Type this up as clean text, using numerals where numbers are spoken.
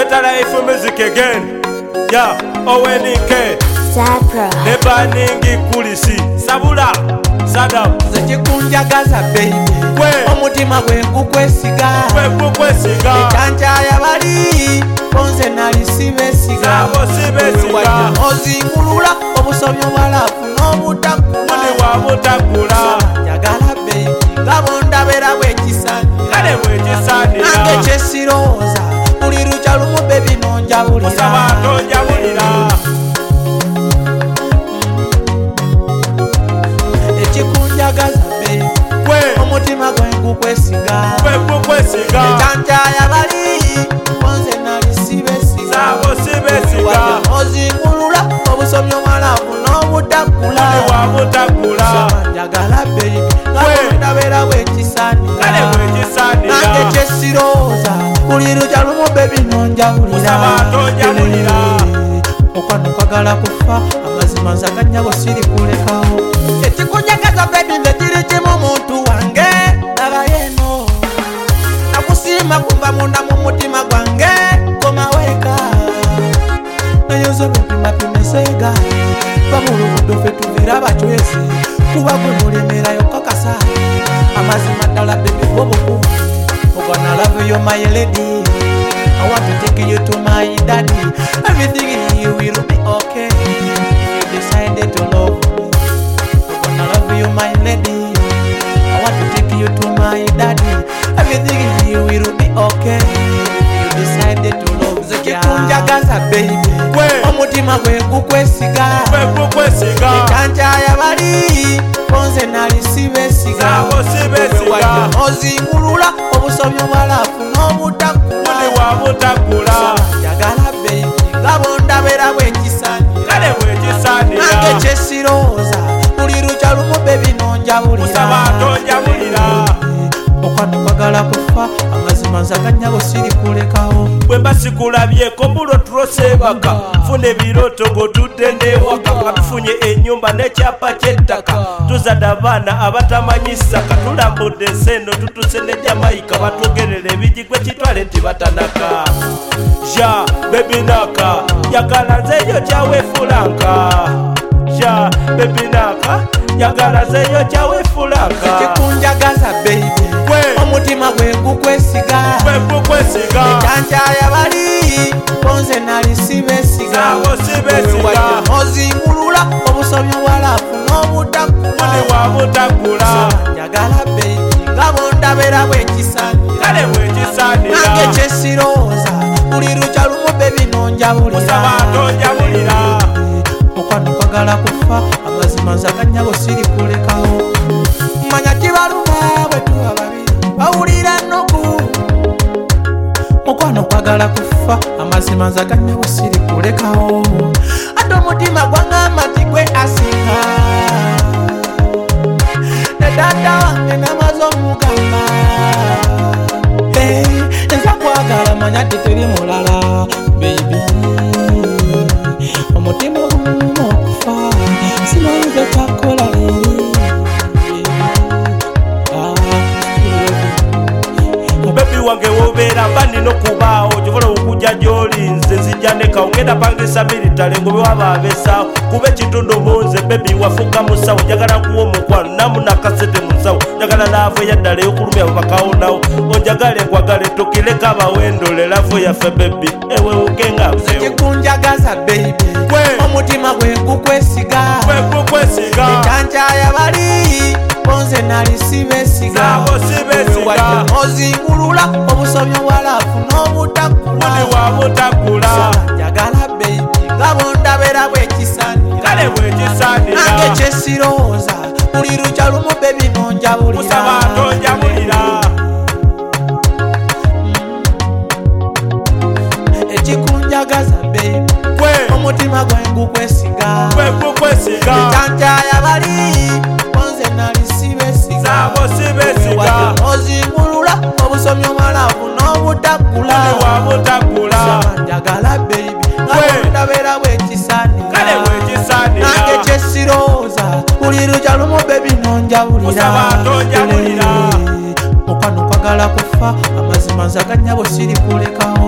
Better life music again. Yeah, ONK Zapra Nebaningi kulisi Sabula Sadam Zechikunjagaza baby omutima gwe gukwesiga echanja yabali bonze nalisibe siga ozingulula obusobyo bwalafu n'obutakula njagala baby ngabondabera bwekisanira nange kyesirowooza buli lukya lumu baby nonjabulira echikunjagaza baby omutima gwe gukwesiga echanja yabali bonze nalisibe siga ozingulula obusobyo bwalafu n'obutakula njagala baby ngabondabera bwekisanira nange kyesirowooza buli lukya lumu baby nonjabulira okwano kwagala kufa amazima nzaganya bwesiri kulekawo ekikunjagaza baby nze kiri kimu muntu wange nabayeno nakusiima kuva munda mu mutima gwange komaweka nayoza bepimapimesega bamulugudo fe tuvira bacwezi kuba gwe mulemerayo kakasa amazima ddala baby bobuku ogana love you my lady I want to take you to my daddy. Everything in you will be okay if you decided to love me. I'm gonna love you, my lady. I want to take you to my daddy. Everything in you will be okay if you decided to love me. Zechikunjagaza baby omutima gwe gukwesiga echanja yabali bonze nalisibe siga ozingulula obusobyo bwalafu n'obutakula njagala baby ngabondabera bwekisanira nange kyesirowooza buli lukya lumu baby nonjabulira okwano kwagala kufa amazima nzaganya bwesiri kulekawo bwe mbasikulabyeko bulo tulosebaka funa ebiroto ng'otudde n'ewaka nga tufunye ennyumba n'ekyapa ky'ettaka tuzadde abaana abatamanyi ssaka tulambudde enseno tutuse ne Jamaica batwogerera ebigigwe kitwale nti batanaka ja bebinaka yagala nzeyo kyawefulanka ja bebinaka yagala nzeyo kyawefulanka ekikunjagaza baby omutima gwe gukwesiga echanja yabali bonze nalisibe siga ozingulula obusobyo bwalafu n'obutakula njagala baby ngabondabera bwekisanira nange kyesirowooza buli lukya lumu baby nonjabulira okwano kwagala kufa amazima nzaganya bwesiri kulekawo manya kibaluma bwe tuba babiri bawulira noku mukwano kwagala kufa amazima nzaganya bwesiri kulekawo ate omutima gwangamba nti gwe asinga ne dada wange namaze omugamba nza kwagala manya ti teri mulala baby omutima gumu okufa sinoyiza kyakola leeri bebi wange wobeera bandi n'okubaawo gyobola okujja gy'olinze nzijja nekawo ngenda pangisa militale ngobe waba abeesaawo kuba ekitundu munze bebi wafuuka musawo njagala kuwa omukwano namunakasete mu nsawo njagala laavu eyaddala ey'okulumya bwebakaawonawo onjagale nkwagale tukireka abawendole laavu yaffe bebi ewe ugenga zekikunjagaza baby omutima gwe gukwesiga echanja yabali bonze nalisibe siga ozingulula obusobyo bwalafu n'obutakula njagala baby ngabondabera bwekisanira nange kyesirowooza buli lukya lumu baby nonjabulira ekikunjagaza baby omutima gwe gukwesiga echanja yabali bonze nalisibe siga ozingulula obusobyo bwalafu n'obutakula njagala baby ngabondabera bwekisanira nange kyesirowooza buli lukya lumu baby nonjabulira okwano kwagala kufa amazima nzaganya bwesiri kulekawo